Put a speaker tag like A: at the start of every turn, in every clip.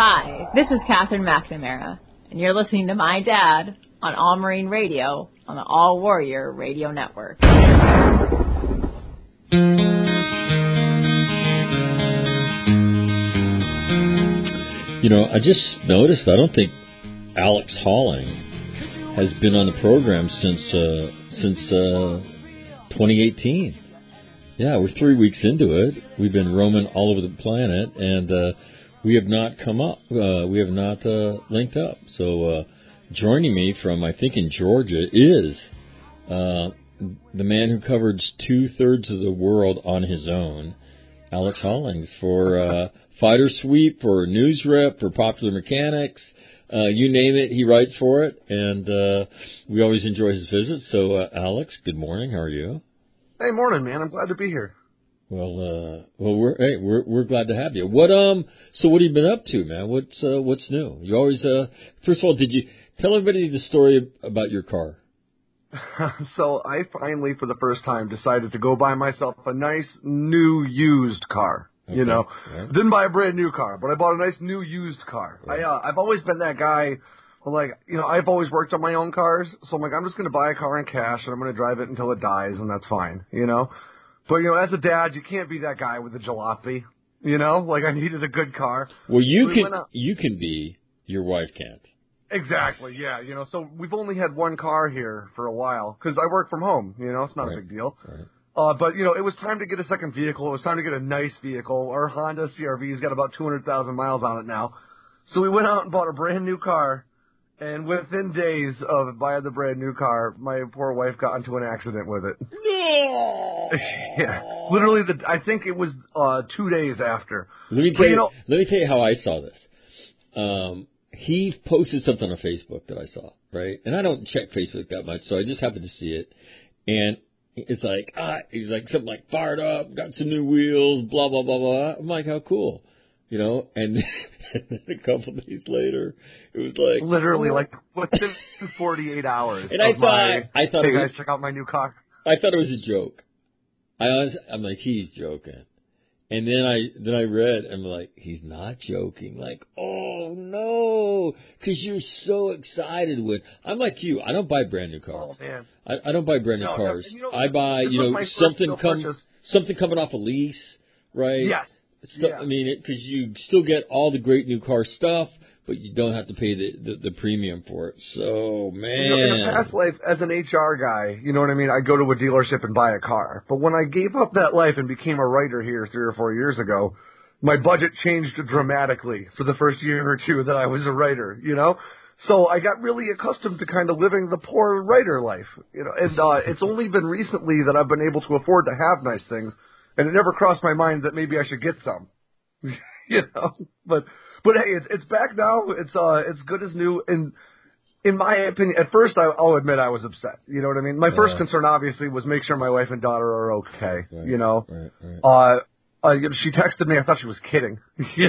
A: Hi, this is Catherine McNamara, and you're listening to my dad on All Marine Radio on the All Warrior Radio Network.
B: You know, I just noticed, I don't think Alex Halling has been on the program since 2018. Yeah, we're 3 weeks into it. We've been roaming all over the planet, and we have not come up. We have not linked up. So joining me from, I think, in Georgia is the man who covers 2/3 of the world on his own, Alex Hollings, for Fighter Sweep, for News Rep, for Popular Mechanics. You name it, he writes for it, and we always enjoy his visits. So, Alex, good morning. How are you?
C: Hey, morning, man. I'm glad to be here.
B: Well, we're glad to have you. So what have you been up to, man? What's new? You always, first of all, did you tell everybody the story about your car?
C: So I finally, for the first time, decided to go buy myself a nice new used car. Okay. You know, Didn't buy a brand new car, but I bought a nice new used car. Right. I've always been that guy. I've always worked on my own cars, so I'm like, I'm just going to buy a car in cash, and I'm going to drive it until it dies, and that's fine, you know? But, as a dad, you can't be that guy with a jalopy, I needed a good car.
B: Well, you can be, your wife can't.
C: Exactly, yeah, so we've only had one car here for a while, because I work from home, it's not a big deal. Right. But, it was time to get a second vehicle. It was time to get a nice vehicle. Our Honda CR-V's got about 200,000 miles on it now. So we went out and bought a brand new car. And within days of buying the brand new car, my poor wife got into an accident with it.
B: No.
C: Yeah, literally. I think it was 2 days after.
B: Let me tell you how I saw this. He posted something on Facebook that I saw, right? And I don't check Facebook that much, so I just happened to see it. And it's like, he's like something like fired up, got some new wheels, blah blah blah blah. I'm like, how cool. And then a couple of days later, it was like
C: literally within 48 hours.
B: And I thought,
C: hey guys, check out my new car.
B: I thought it was a joke. I'm like, he's joking. And then I read, I'm like, he's not joking. Like, oh no, because you're so excited with. I'm like you. I don't buy brand new cars.
C: Oh man,
B: I don't buy brand new cars. I buy something coming off a lease, right?
C: Yes.
B: I mean, because you still get all the great new car stuff, but you don't have to pay the premium for it. So, man.
C: In a past life, as an HR guy, you know what I mean? I go to a dealership and buy a car. But when I gave up that life and became a writer here 3 or 4 years ago, my budget changed dramatically for the first year or two that I was a writer, So I got really accustomed to kind of living the poor writer life, And it's only been recently that I've been able to afford to have nice things. And it never crossed my mind that maybe I should get some, But hey, it's back now. It's good as new. And in my opinion, at first I'll admit I was upset. You know what I mean? My first concern obviously was make sure my wife and daughter are okay. Right. She texted me. I thought she was kidding.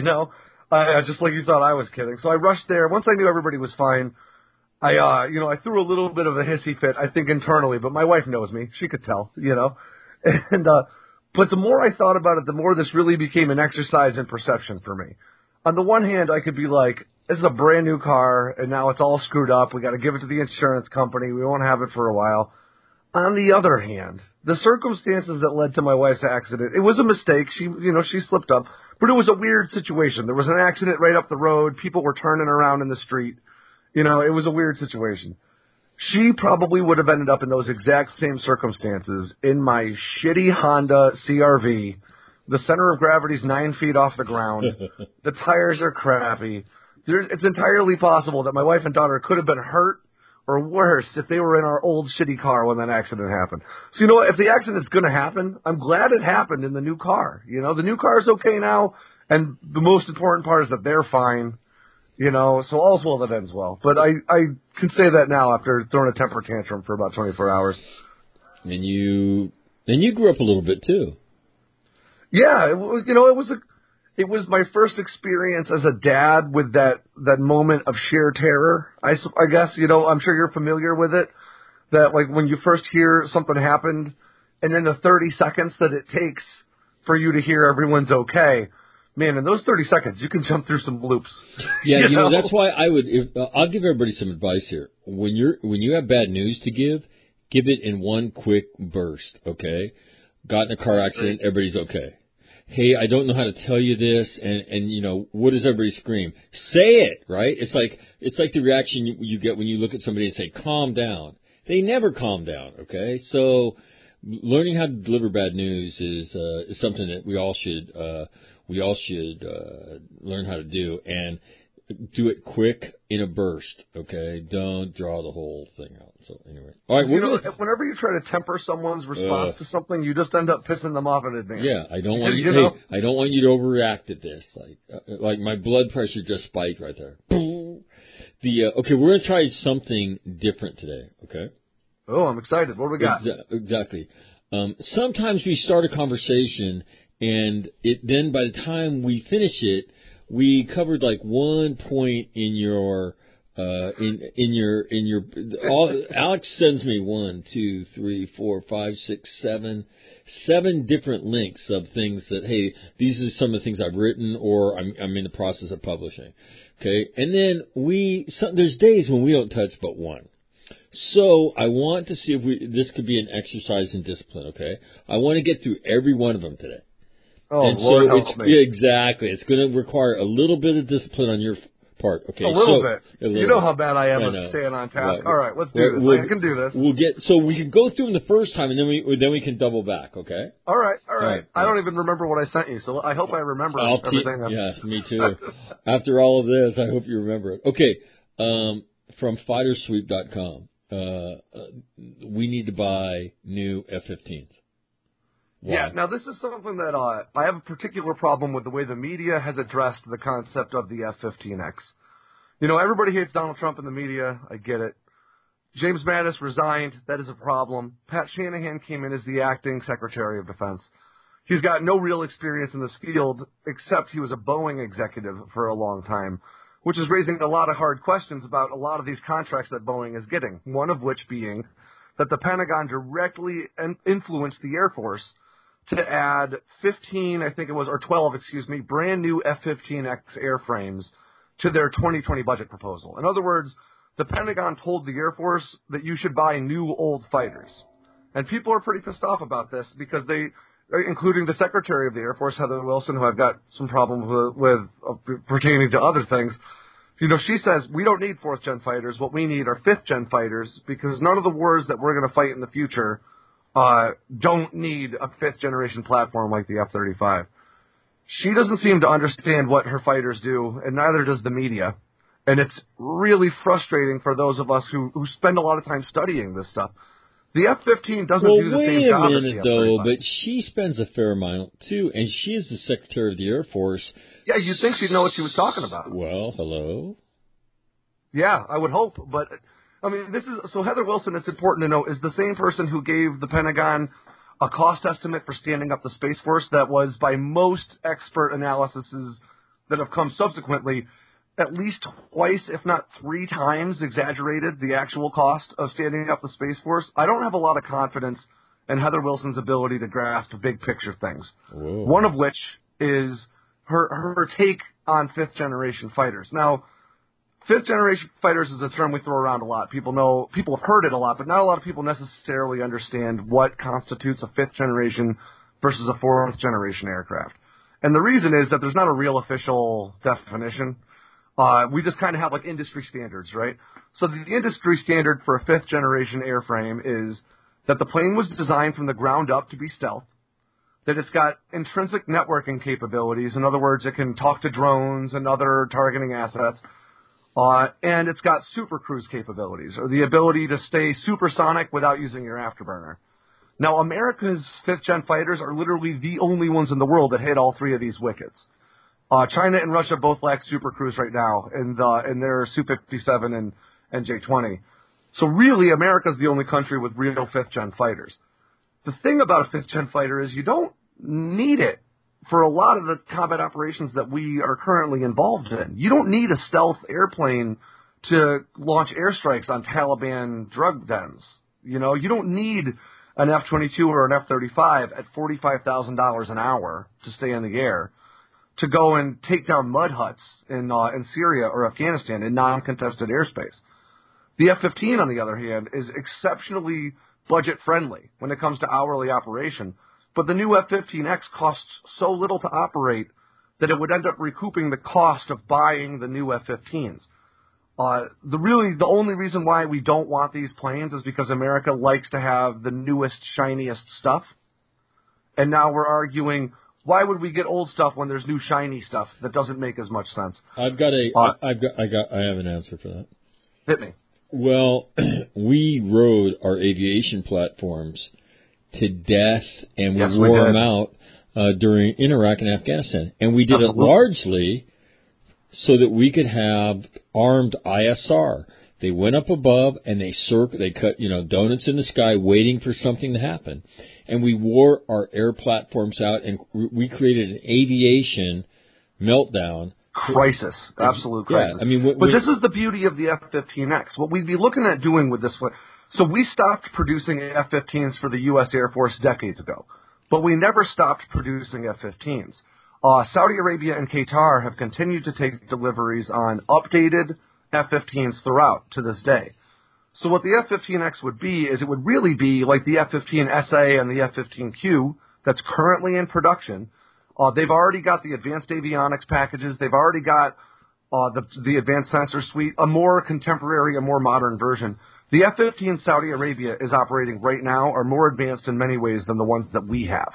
C: Just like you thought I was kidding. So I rushed there. Once I knew everybody was fine, I threw a little bit of a hissy fit. I think internally, but my wife knows me. She could tell. And but the more I thought about it, the more this really became an exercise in perception for me. On the one hand, I could be like, this is a brand new car, and now it's all screwed up. We got to give it to the insurance company. We won't have it for a while. On the other hand, the circumstances that led to my wife's accident, it was a mistake. She slipped up, but it was a weird situation. There was an accident right up the road. People were turning around in the street. It was a weird situation. She probably would have ended up in those exact same circumstances in my shitty Honda CR-V. The center of gravity is 9 feet off the ground. The tires are crappy. It's entirely possible that my wife and daughter could have been hurt or worse if they were in our old shitty car when that accident happened. So, if the accident's going to happen, I'm glad it happened in the new car. The new car is okay now, and the most important part is that they're fine. So all's well that ends well. But I can say that now after throwing a temper tantrum for about 24 hours.
B: And you grew up a little bit too.
C: Yeah, it was my first experience as a dad with that moment of sheer terror. I guess, I'm sure you're familiar with it. That when you first hear something happened and then the 30 seconds that it takes for you to hear everyone's okay. Man, in those 30 seconds, you can jump through some loops.
B: Yeah, you know, that's why I would. I'll give everybody some advice here. When you have bad news to give it in one quick burst. Okay, got in a car accident, everybody's okay. Hey, I don't know how to tell you this, and you know, what does everybody scream? Say it, right? It's like the reaction you get when you look at somebody and say, "Calm down." They never calm down. Okay, so learning how to deliver bad news is something that we all should learn how to do, and do it quick in a burst. Okay, don't draw the whole thing out. So anyway, all right.
C: Whenever you try to temper someone's response to something, you just end up pissing them off in advance.
B: Yeah, I don't want you. Hey, I don't want you to overreact at this. Like my blood pressure just spiked right there. Okay, we're gonna try something different today. Okay.
C: Oh, I'm excited. What do we got?
B: Exactly. Sometimes we start a conversation, and then by the time we finish it, we covered like one point in your Alex sends me 1, 2, 3, 4, 5, 6, 7 different links of things that, hey, these are some of the things I've written or I'm in the process of publishing. Okay, and then there's days when we don't touch but one. So I want to see if this could be an exercise in discipline. Okay, I want to get through every one of them today.
C: Oh, and Lord
B: so
C: help me.
B: Yeah, exactly. It's going to require a little bit of discipline on your part. Okay,
C: a little bit. You know how bad I am at staying on task.
B: Right.
C: All right, let's do this. I can do this.
B: So we can go through them the first time, and then we can double back. Okay.
C: All right. I don't even remember what I sent you, so I hope I remember everything.
B: Yes, me too. After all of this, I hope you remember it. Okay. From FighterSweep.com, we need to buy new F-15s. Why?
C: Yeah, now this is something that I have a particular problem with the way the media has addressed the concept of the F-15X. You know, everybody hates Donald Trump in the media. I get it. James Mattis resigned. That is a problem. Pat Shanahan came in as the acting Secretary of Defense. He's got no real experience in this field, except he was a Boeing executive for a long time, which is raising a lot of hard questions about a lot of these contracts that Boeing is getting, one of which being that the Pentagon directly influenced the Air Force to add 12, brand new F-15X airframes to their 2020 budget proposal. In other words, the Pentagon told the Air Force that you should buy new old fighters. And people are pretty pissed off about this because they, including the Secretary of the Air Force, Heather Wilson, who I've got some problems with pertaining to other things. You know, she says we don't need 4th-gen fighters. What we need are 5th-gen fighters because none of the wars that we're going to fight in the future don't need a 5th-generation platform like the F-35. She doesn't seem to understand what her fighters do, and neither does the media. And it's really frustrating for those of us who spend a lot of time studying this stuff. The F-15 doesn't do the same job as the F-35.
B: Wait a minute, though, but she spends a fair amount, too, and she is the Secretary of the Air Force.
C: Yeah, you'd think she'd know what she was talking about.
B: Well, hello?
C: Yeah, I would hope, but... I mean, so Heather Wilson, it's important to know, is the same person who gave the Pentagon a cost estimate for standing up the Space Force that was, by most expert analyses that have come subsequently, at least twice, if not 3 times, exaggerated the actual cost of standing up the Space Force. I don't have a lot of confidence in Heather Wilson's ability to grasp big picture things.
B: Whoa.
C: One of which is her take on 5th-generation fighters. Now, 5th-generation fighters is a term we throw around a lot. People have heard it a lot, but not a lot of people necessarily understand what constitutes a 5th-generation versus a 4th-generation aircraft. And the reason is that there's not a real official definition. We just kind of have like industry standards, right? So the industry standard for a 5th-generation airframe is that the plane was designed from the ground up to be stealth, that it's got intrinsic networking capabilities. In other words, it can talk to drones and other targeting assets. And it's got super cruise capabilities, or the ability to stay supersonic without using your afterburner. Now, America's 5th-gen fighters are literally the only ones in the world that hit all 3 of these wickets. China and Russia both lack super cruise right now in their Su-57 and J-20. So really, America's the only country with real 5th-gen fighters. The thing about a 5th-gen fighter is you don't need it for a lot of the combat operations that we are currently involved in. You don't need a stealth airplane to launch airstrikes on Taliban drug dens. You know, you don't need an F-22 or an F-35 at $45,000 an hour to stay in the air to go and take down mud huts in Syria or Afghanistan in non-contested airspace. The F-15, on the other hand, is exceptionally budget-friendly when it comes to hourly operation, but the new F-15X costs so little to operate that it would end up recouping the cost of buying the new F-15s. The only reason why we don't want these planes is because America likes to have the newest, shiniest stuff. And now we're arguing, why would we get old stuff when there's new shiny stuff that doesn't make as much sense?
B: I have an answer for that.
C: Hit me.
B: Well, we rode our aviation platforms to death, and we wore them out during Iraq and Afghanistan. And we did it largely so that we could have armed ISR. They went up above and they cut, donuts in the sky waiting for something to happen. And we wore our air platforms out, and we created an aviation meltdown.
C: Crisis. Absolute crisis.
B: Yeah, I mean,
C: but this is the beauty of the F-15X. What we'd be looking at doing with this one, so we stopped producing F-15s for the U.S. Air Force decades ago, but we never stopped producing F-15s. Saudi Arabia and Qatar have continued to take deliveries on updated F-15s throughout to this day. So what the F-15X would be is it would really be like the F-15SA and the F-15Q that's currently in production. They've already got the advanced avionics packages. They've already got the advanced sensor suite, a more contemporary, a more modern version. The F-15 Saudi Arabia is operating right now are more advanced in many ways than the ones that we have.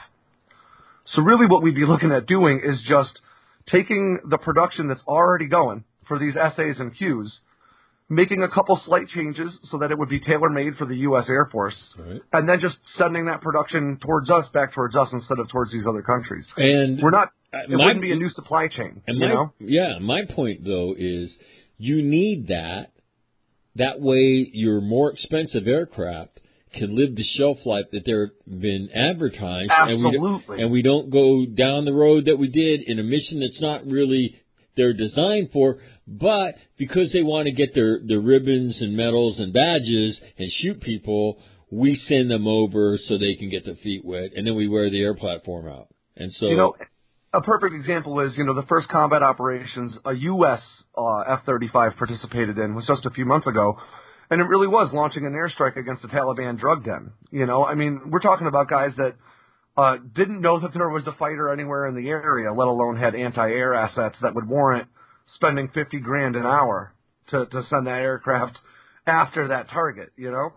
C: So really what we'd be looking at doing is just taking the production that's already going for these SAs and Qs, making a couple slight changes so that it would be tailor-made for the U.S. Air Force, right, and then just sending that production back towards us instead of towards these other countries. And we're not. It wouldn't be a new supply chain.
B: Yeah, my point though is you need that. That way, your more expensive aircraft can live the shelf life that they're been advertised.
C: Absolutely.
B: And we don't go down the road that we did in a mission that's not really they're designed for, but because they want to get their ribbons and medals and badges and shoot people, we send them over so they can get their feet wet, and then we wear the air platform out. And so,
C: a perfect example is, the first combat operations a U.S. F-35 participated in was just a few months ago, and it really was launching an airstrike against a Taliban drug den. We're talking about guys that didn't know that there was a fighter anywhere in the area, let alone had anti-air assets that would warrant spending $50,000 an hour to send that aircraft after that target,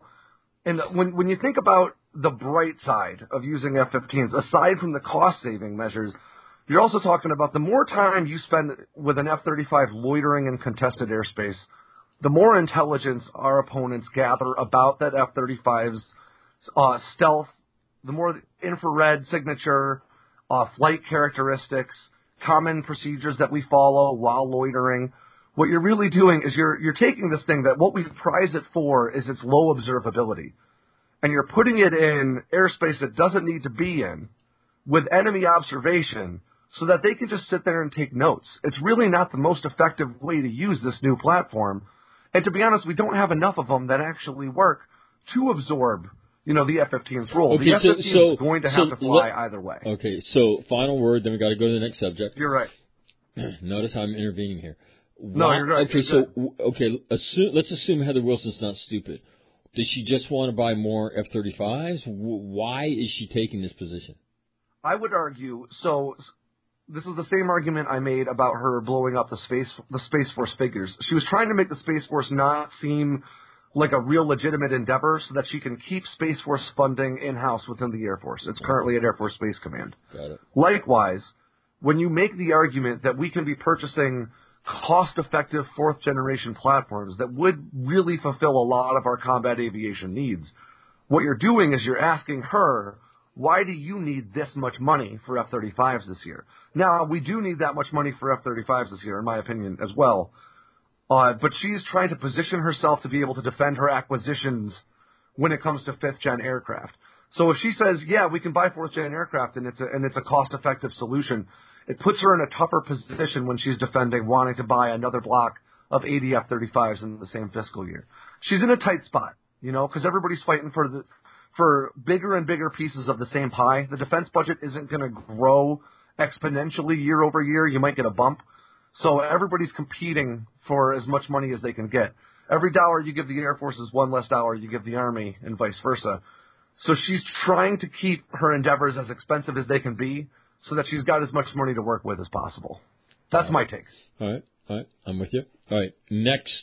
C: And when you think about the bright side of using F-15s, aside from the cost-saving measures, you're also talking about the more time you spend with an F-35 loitering in contested airspace, the more intelligence our opponents gather about that F-35's stealth, the more infrared signature, flight characteristics, common procedures that we follow while loitering. What you're really doing is you're taking this thing that what we prize it for is its low observability, and you're putting it in airspace that doesn't need to be in with enemy observation so that they can just sit there and take notes. It's really not the most effective way to use this new platform. And to be honest, we don't have enough of them that actually work to absorb the F-15's role.
B: Okay,
C: the F-15 is going to have to fly either way.
B: Okay, so final word, then we got to go to the next subject.
C: You're right.
B: Notice how I'm intervening here.
C: No, you're right.
B: Okay, let's assume Heather Wilson's not stupid. Does she just want to buy more F-35s? Why is she taking this position?
C: I would argue, this is the same argument I made about her blowing up the Space Force figures. She was trying to make the Space Force not seem like a real legitimate endeavor so that she can keep Space Force funding in-house within the Air Force. It's currently at Air Force Space Command.
B: Got it.
C: Likewise, when you make the argument that we can be purchasing cost-effective fourth-generation platforms that would really fulfill a lot of our combat aviation needs, what you're doing is you're asking her, why do you need this much money for F-35s this year? Now, we do need that much money for F-35s this year, in my opinion, as well. But she's trying to position herself to be able to defend her acquisitions when it comes to fifth-gen aircraft. So if she says, yeah, we can buy fourth-gen aircraft and it's a cost-effective solution, it puts her in a tougher position when she's defending wanting to buy another block of 80 F-35s in the same fiscal year. She's in a tight spot, because everybody's fighting for bigger and bigger pieces of the same pie. The defense budget isn't going to grow exponentially year over year. You might get a bump. So everybody's competing for as much money as they can get. Every dollar you give the Air Force is one less dollar you give the Army, and vice versa. So she's trying to keep her endeavors as expensive as they can be so that she's got as much money to work with as possible. That's my take.
B: All right. I'm with you. All right. Next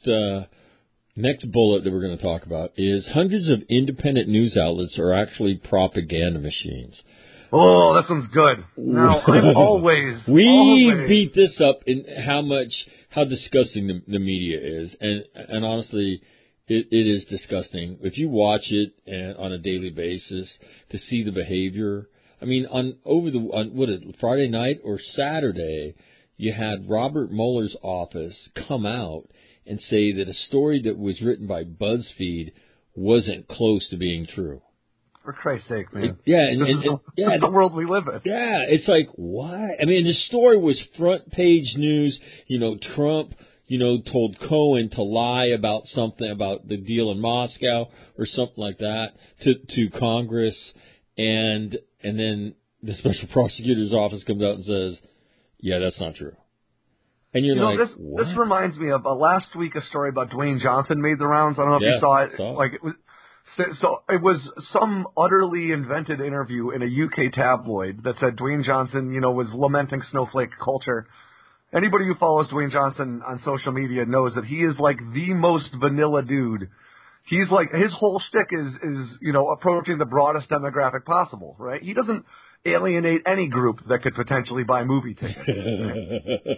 B: bullet that we're going to talk about is hundreds of independent news outlets are actually propaganda machines.
C: Oh, that sounds good. Now, I'm always
B: beat this up in how disgusting the media is, and honestly, it is disgusting. If you watch it on a daily basis to see the behavior. I mean, on Friday night or Saturday, you had Robert Mueller's office come out and say that a story that was written by BuzzFeed wasn't close to being true.
C: For Christ's sake, man.
B: This
C: is the world we live in.
B: Yeah, it's like, what? I mean, the story was front page news. Trump, told Cohen to lie about something, about the deal in Moscow or something like that to Congress. And then the special prosecutor's office comes out and says, yeah, that's not true. And you're like,
C: this reminds me of last week a story about Dwayne Johnson made the rounds. I don't know if you saw it. It was some utterly invented interview in a UK tabloid that said Dwayne Johnson, was lamenting snowflake culture. Anybody who follows Dwayne Johnson on social media knows that he is like the most vanilla dude. He's like, his whole shtick is approaching the broadest demographic possible, right? He doesn't alienate any group that could potentially buy movie tickets. Right?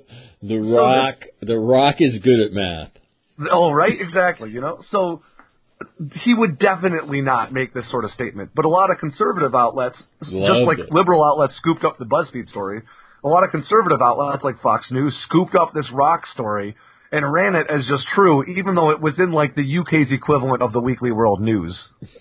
B: The Rock is good at math.
C: Oh, right, exactly. So he would definitely not make this sort of statement. But a lot of conservative outlets, liberal outlets scooped up the BuzzFeed story, a lot of conservative outlets like Fox News scooped up this Rock story and ran it as just true, even though it was in like the UK's equivalent of the Weekly World News,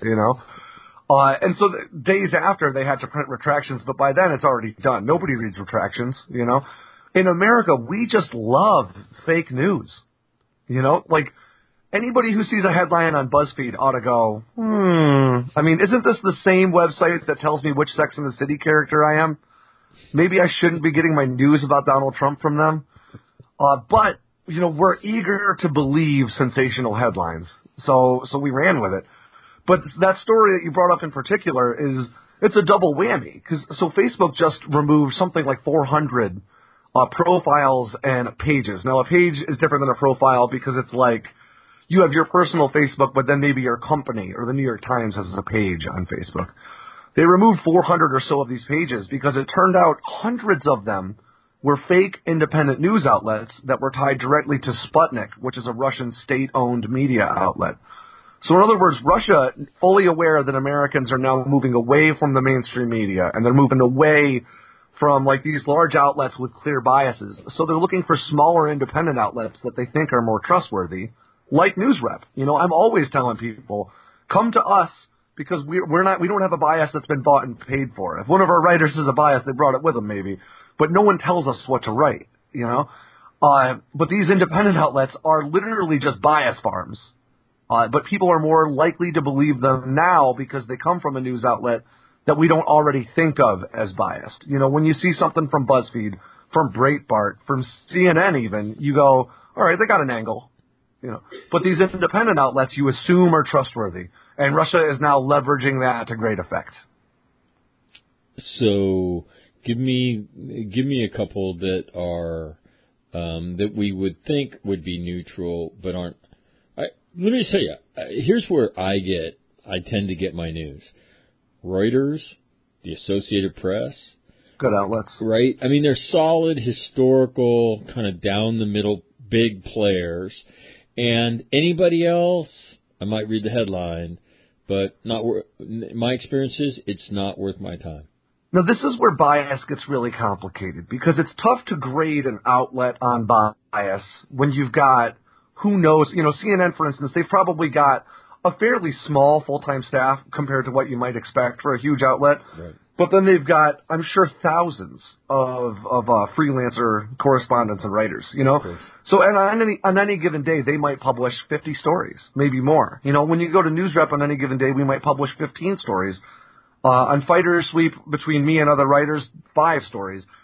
C: and so days after they had to print retractions, but by then it's already done. Nobody reads retractions, In America, we just love fake news, like anybody who sees a headline on BuzzFeed ought to go, I mean, isn't this the same website that tells me which Sex and the City character I am? Maybe I shouldn't be getting my news about Donald Trump from them. But, we're eager to believe sensational headlines. So we ran with it. But that story that you brought up in particular it's a double whammy. So Facebook just removed something like 400 profiles and pages. Now, a page is different than a profile because it's like you have your personal Facebook, but then maybe your company or the New York Times has a page on Facebook. They removed 400 or so of these pages because it turned out hundreds of them were fake independent news outlets that were tied directly to Sputnik, which is a Russian state-owned media outlet. So in other words, Russia, fully aware that Americans are now moving away from the mainstream media, and they're moving away from like these large outlets with clear biases. So they're looking for smaller independent outlets that they think are more trustworthy, like NewsRep. I'm always telling people, come to us because we don't have a bias that's been bought and paid for. If one of our writers has a bias, they brought it with them maybe, but no one tells us what to write, But these independent outlets are literally just bias farms. But people are more likely to believe them now because they come from a news outlet that we don't already think of as biased. When you see something from BuzzFeed, from Breitbart, from CNN even, you go, all right, they got an angle. But these independent outlets you assume are trustworthy. And Russia is now leveraging that to great effect.
B: So give me a couple that are that we would think would be neutral but aren't. Let me tell you, here's where I tend to get my news. Reuters, the Associated Press.
C: Good outlets.
B: Right? I mean, they're solid, historical, kind of down-the-middle, big players. And anybody else, I might read the headline, but my experience is it's not worth my time.
C: Now, this is where bias gets really complicated because it's tough to grade an outlet on bias when you've got, who knows, CNN, for instance, they've probably got a fairly small full-time staff compared to what you might expect for a huge outlet. Right. But then they've got, I'm sure, thousands of freelancer correspondents and writers, Okay. So on any given day, they might publish 50 stories, maybe more. When you go to NewsRep on any given day, we might publish 15 stories. On Fighter Sweep, between me and other writers, 5 stories.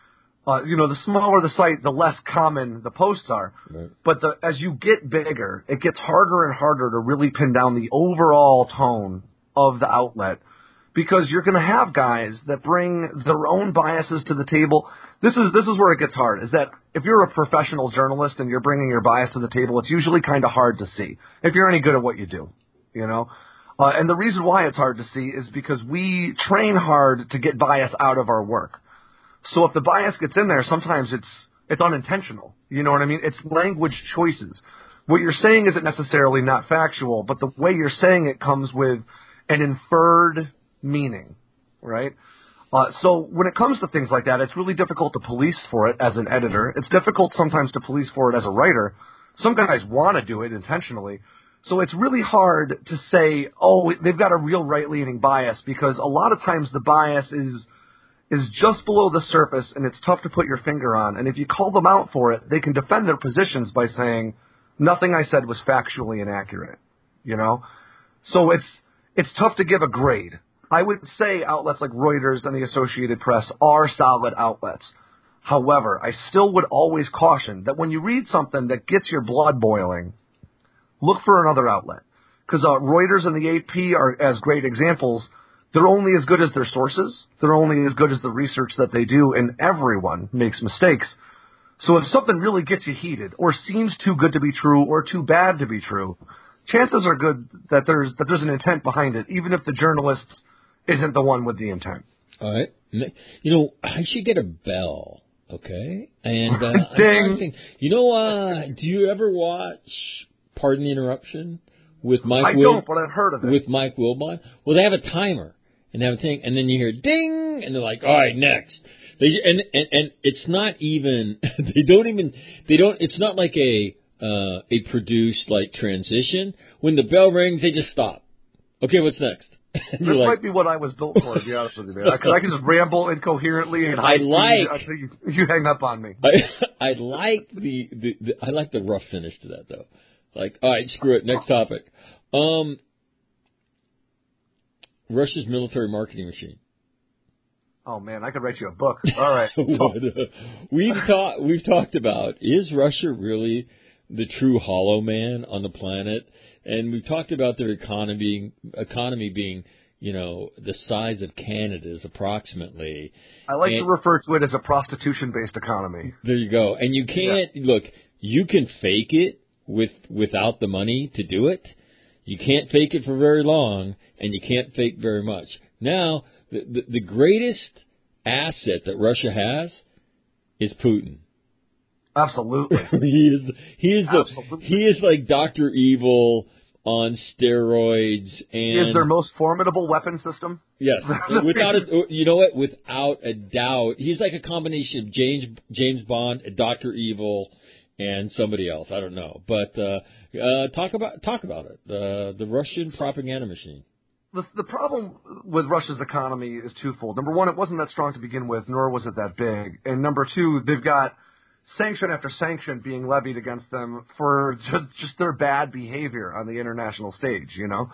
C: The smaller the site, the less common the posts are.
B: Right.
C: But as you get bigger, it gets harder and harder to really pin down the overall tone of the outlet, because you're going to have guys that bring their own biases to the table. This is where it gets hard, is that if you're a professional journalist and you're bringing your bias to the table, it's usually kind of hard to see if you're any good at what you do, And the reason why it's hard to see is because we train hard to get bias out of our work. So if the bias gets in there, sometimes it's unintentional. You know what I mean? It's language choices. What you're saying isn't necessarily not factual, but the way you're saying it comes with an inferred meaning, right? So when it comes to things like that, it's really difficult to police for it as an editor. It's difficult sometimes to police for it as a writer. Some guys want to do it intentionally. So it's really hard to say, oh, they've got a real right-leaning bias, because a lot of times the bias is just below the surface and it's tough to put your finger on. And if you call them out for it, they can defend their positions by saying, nothing I said was factually inaccurate, So it's tough to give a grade. I would say outlets like Reuters and the Associated Press are solid outlets. However, I still would always caution that when you read something that gets your blood boiling, look for another outlet. Because Reuters and the AP are as great examples. They're only as good as their sources. They're only as good as the research that they do, and everyone makes mistakes. So if something really gets you heated, or seems too good to be true, or too bad to be true, chances are good that there's an intent behind it, even if the journalist isn't the one with the intent.
B: All right. I should get a bell, okay? And
C: Ding.
B: Do you ever watch Pardon the Interruption with Mike?
C: I don't, but I've heard of it.
B: With Mike Wilbon? Well, they have a timer, and they have a thing, and then you hear ding, and they're like, all right, next. And it's not even it's not like a produced like transition. When the bell rings, they just stop. Okay, what's next?
C: This might be what I was built for, to be honest with you, man. Because I can just ramble incoherently and high speed until you hang up on me.
B: I like the rough finish to that, though. Like, all right, screw it. Next topic. Russia's military marketing machine.
C: Oh man, I could write you a book. All right.
B: We've talked about, is Russia really the true hollow man on the planet? And we've talked about their economy being, the size of Canada's approximately.
C: I like to refer to it as a prostitution-based economy.
B: There you go. And you can't, look, you can fake it without the money to do it. You can't fake it for very long, and you can't fake very much. Now, the greatest asset that Russia has is Putin.
C: Absolutely.
B: He is like Dr. Evil on steroids, and
C: he is their most formidable weapon system.
B: Yes, without a doubt, he's like a combination of James Bond, Dr. Evil, and somebody else. I don't know, but talk about it. The Russian propaganda machine.
C: The problem with Russia's economy is twofold. Number one, it wasn't that strong to begin with, nor was it that big. And number two, they've got sanction after sanction being levied against them for just their bad behavior on the international stage.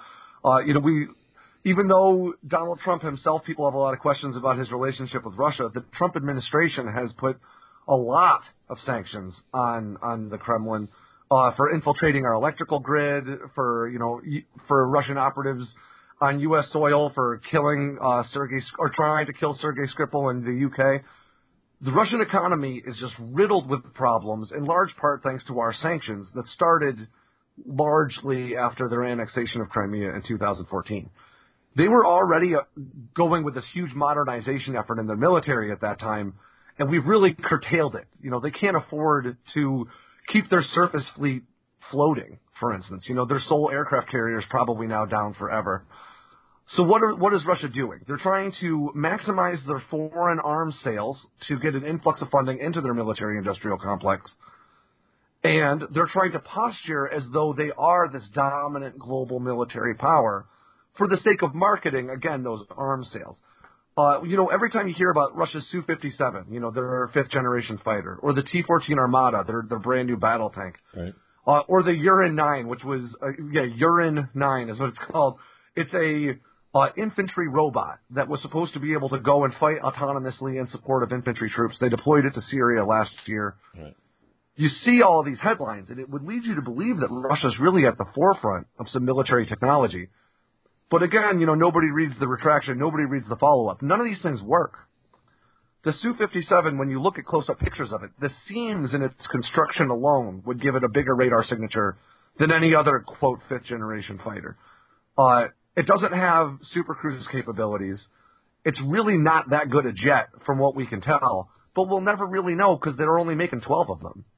C: Even though Donald Trump himself, people have a lot of questions about his relationship with Russia, the Trump administration has put a lot of sanctions on the Kremlin for infiltrating our electrical grid, for Russian operatives on U.S. soil, for killing trying to kill Sergei Skripal in the UK. The Russian economy is just riddled with problems, in large part thanks to our sanctions that started largely after their annexation of Crimea in 2014. They were already going with this huge modernization effort in their military at that time, and we've really curtailed it. They can't afford to keep their surface fleet floating, for instance. Their sole aircraft carrier is probably now down forever. So what is Russia doing? They're trying to maximize their foreign arms sales to get an influx of funding into their military-industrial complex. And they're trying to posture as though they are this dominant global military power for the sake of marketing, again, those arms sales. Every time you hear about Russia's Su-57, their fifth-generation fighter, or the T-14 Armada, their brand-new battle tank,
B: right.
C: Or the Uran 9, which was, Uran 9 is what it's called. It's a infantry robot that was supposed to be able to go and fight autonomously in support of infantry troops. They deployed it to Syria last year.
B: Right.
C: You see all of these headlines, and it would lead you to believe that Russia's really at the forefront of some military technology. But again, nobody reads the retraction, nobody reads the follow-up. None of these things work. The Su-57, when you look at close-up pictures of it, the seams in its construction alone would give it a bigger radar signature than any other, quote, fifth-generation fighter. It doesn't have Super Cruise capabilities. It's really not that good a jet from what we can tell, but we'll never really know because they're only making 12 of them.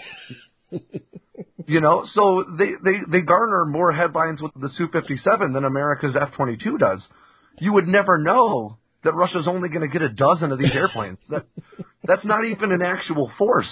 C: So they garner more headlines with the Su-57 than America's F-22 does. You would never know that Russia's only going to get a dozen of these airplanes. That's not even an actual force,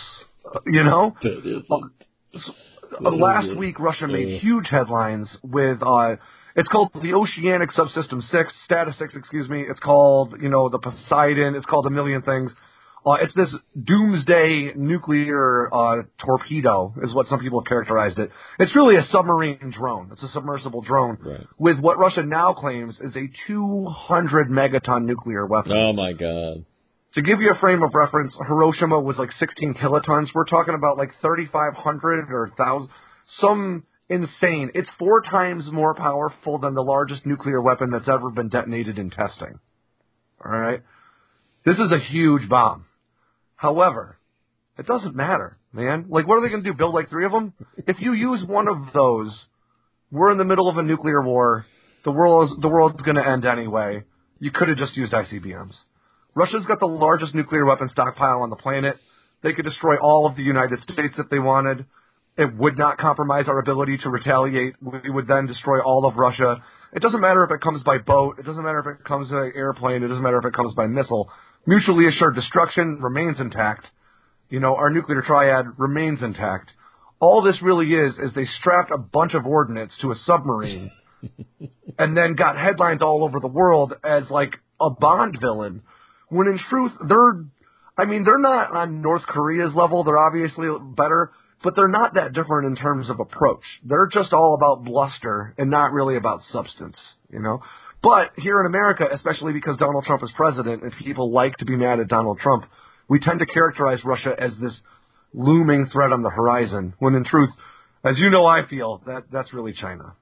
C: Last week, Russia made huge headlines with, it's called the Oceanic Subsystem 6, Status 6, excuse me. It's called, the Poseidon. It's called a million things. It's this doomsday nuclear torpedo is what some people have characterized it. It's really a submarine drone. It's a submersible drone with what Russia now claims is a 200 megaton nuclear weapon.
B: Oh, my God.
C: To give you a frame of reference, Hiroshima was like 16 kilotons. We're talking about like 3,500 or 1,000, some insane. It's 4 times more powerful than the largest nuclear weapon that's ever been detonated in testing. All right? This is a huge bomb. However, it doesn't matter, man. Like, what are they going to do, build like 3 of them? If you use one of those, we're in the middle of a nuclear war. The world's going to end anyway. You could have just used ICBMs. Russia's got the largest nuclear weapon stockpile on the planet. They could destroy all of the United States if they wanted. It would not compromise our ability to retaliate. We would then destroy all of Russia. It doesn't matter if it comes by boat. It doesn't matter if it comes by airplane. It doesn't matter if it comes by missile. Mutually assured destruction remains intact. Our nuclear triad remains intact. All this really is they strapped a bunch of ordnance to a submarine and then got headlines all over the world as like a Bond villain. When in truth, they're not on North Korea's level. They're obviously better, but they're not that different in terms of approach. They're just all about bluster and not really about substance, But here in America, especially because Donald Trump is president and people like to be mad at Donald Trump, we tend to characterize Russia as this looming threat on the horizon, when in truth, as I feel, that's really China.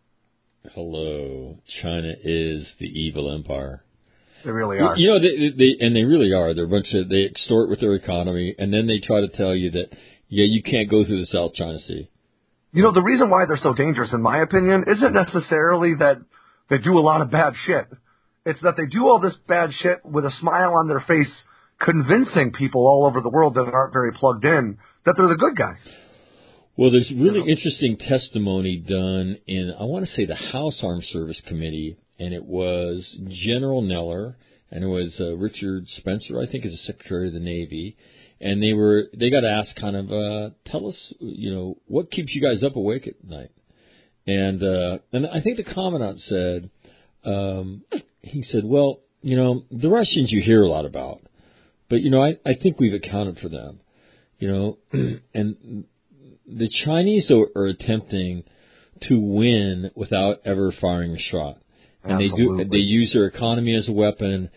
B: Hello. China is the evil empire.
C: They really are.
B: They really are. They're they extort with their economy, and then they try to tell you that, you can't go through the South China Sea.
C: The reason why they're so dangerous, in my opinion, isn't necessarily that they do a lot of bad shit. It's that they do all this bad shit with a smile on their face, convincing people all over the world that aren't very plugged in that they're the good guy.
B: Well, there's really interesting testimony done in, I want to say, the House Armed Service Committee, and it was General Neller, and it was Richard Spencer, I think, is the Secretary of the Navy, and they got asked kind of, tell us, what keeps you guys up awake at night? And I think the commandant said, he said, well, the Russians you hear a lot about, but, I think we've accounted for them, and the Chinese are attempting to win without ever firing a shot. And
C: Absolutely.
B: they use their economy as a weapon,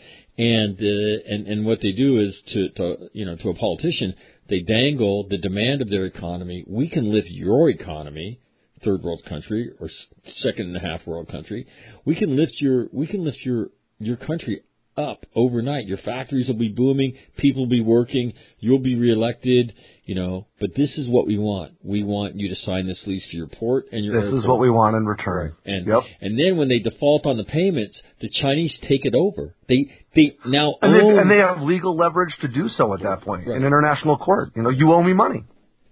B: and what they do is to a politician, they dangle the demand of their economy. We can lift your economy, third world country or second and a half world country. We can lift your country up overnight. Your factories will be booming, people will be working, you'll be reelected, but this is what we want. We want you to sign this lease for your port and your airport.
C: This is what we want in return.
B: Right. And then when they default on the payments, the Chinese take it over. They now own...
C: And they have legal leverage to do so at that point in international court. You owe me money.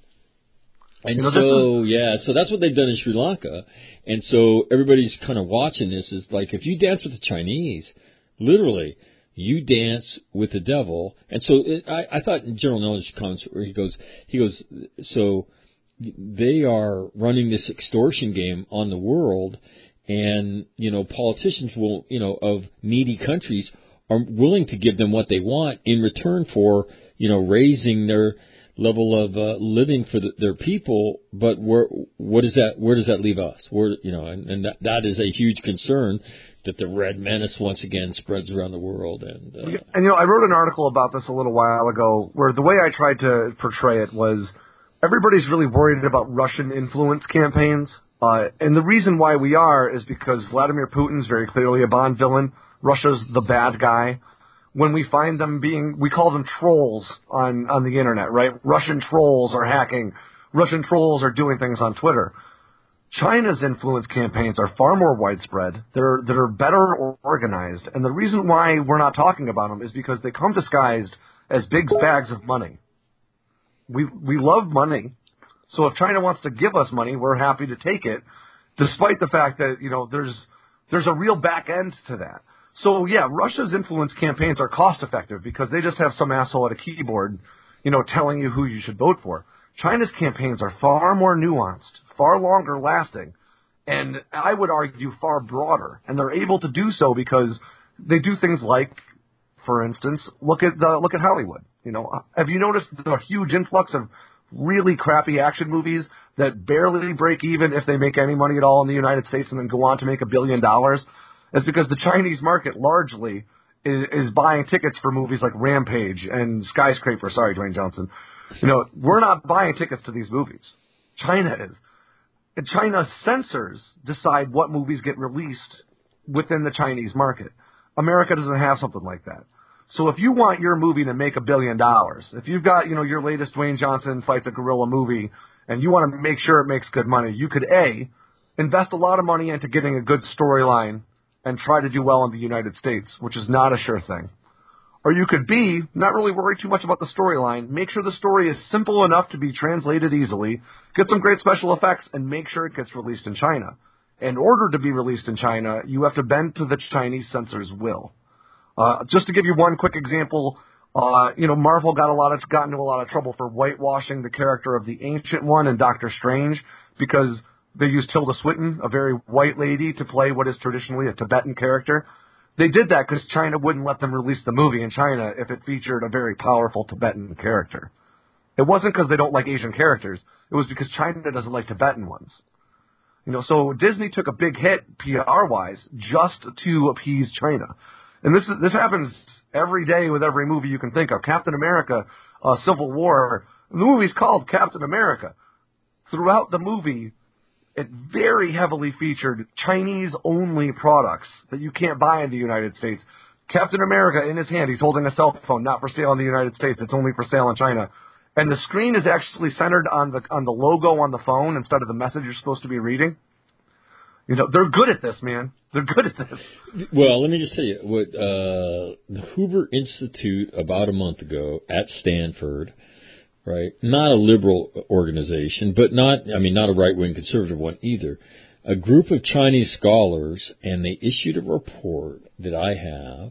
B: And so that's what they've done in Sri Lanka. And so everybody's kind of watching this is like, if you dance with the Chinese, literally, you dance with the devil. And so I thought in General Neller's comments where he goes, so they are running this extortion game on the world, and, politicians will, of needy countries are willing to give them what they want in return for, raising their level of living for their people. But where does that leave us? And that is a huge concern that the red menace once again spreads around the world. And
C: I wrote an article about this a little while ago where the way I tried to portray it was everybody's really worried about Russian influence campaigns. And the reason why we are is because Vladimir Putin's very clearly a Bond villain. Russia's the bad guy. When we find them we call them trolls on the internet, right? Russian trolls are hacking. Russian trolls are doing things on Twitter. China's influence campaigns are far more widespread. They're better organized. And the reason why we're not talking about them is because they come disguised as big bags of money. We love money. So if China wants to give us money, we're happy to take it, despite the fact that, there's a real back end to that. So, yeah, Russia's influence campaigns are cost-effective because they just have some asshole at a keyboard, telling you who you should vote for. China's campaigns are far more nuanced, far longer lasting, and I would argue far broader. And they're able to do so because they do things like, for instance, look at Hollywood. Have you noticed the huge influx of really crappy action movies that barely break even if they make any money at all in the United States and then go on to make $1 billion? It's because the Chinese market largely is buying tickets for movies like Rampage and Skyscraper. Sorry, Dwayne Johnson. We're not buying tickets to these movies. China is. And China censors decide what movies get released within the Chinese market. America doesn't have something like that. So if you want your movie to make $1 billion, if you've got, your latest Dwayne Johnson fights a gorilla movie and you want to make sure it makes good money, you could A, invest a lot of money into getting a good storyline and try to do well in the United States, which is not a sure thing. Or you could B, not really worry too much about the storyline, make sure the story is simple enough to be translated easily, get some great special effects, and make sure it gets released in China. In order to be released in China, you have to bend to the Chinese censors' will. Just to give you one quick example, Marvel got into a lot of trouble for whitewashing the character of the Ancient One in Doctor Strange because they used Tilda Swinton, a very white lady, to play what is traditionally a Tibetan character. They did that because China wouldn't let them release the movie in China if it featured a very powerful Tibetan character. It wasn't because they don't like Asian characters. It was because China doesn't like Tibetan ones. So Disney took a big hit PR-wise just to appease China. And this happens every day with every movie you can think of. Captain America, Civil War, the movie's called Captain America. Throughout the movie, it very heavily featured Chinese-only products that you can't buy in the United States. Captain America, in his hand, he's holding a cell phone, not for sale in the United States. It's only for sale in China. And the screen is actually centered on the logo on the phone instead of the message you're supposed to be reading. They're good at this, man. They're good at this.
B: Well, let me just tell you what the Hoover Institute about a month ago at Stanford, right? Not a liberal organization, but not a right-wing conservative one either. A group of Chinese scholars, and they issued a report that I have,